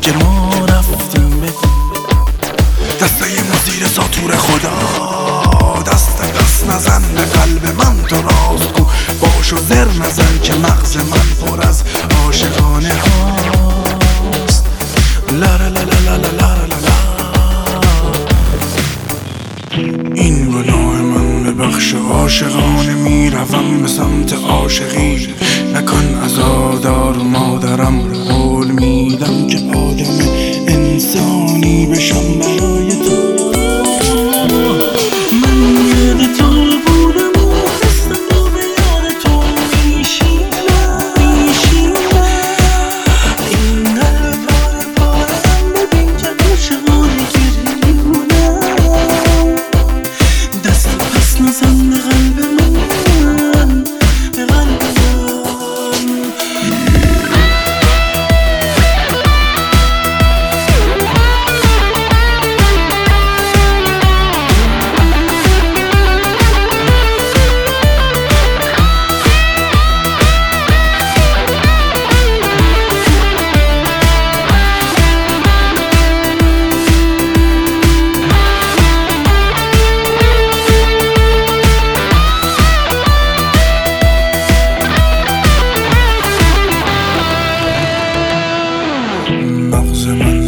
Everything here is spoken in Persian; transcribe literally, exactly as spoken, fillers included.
که ما رفتیم بگو دستای ما زیر ساطور خدا، دست دست نزن به قلب من تو راست کو، باش و زر نزن که مغز من پر از عاشقانه هاست. لا لا لا لا لا لا لا لا. این گناه من به بخش عاشقانه میروم به سمت عاشقی، نکن عزادار مادرم، قول میدم که آدم انسانی بشم برای تو. من یاد تو بودم و دستم رو به یاد تو میشینم میشینم. این قلب پاره پارم ببین که عاشقانه گیری میکنم. دست پس نزن به قلب من، به قلب من. مغز من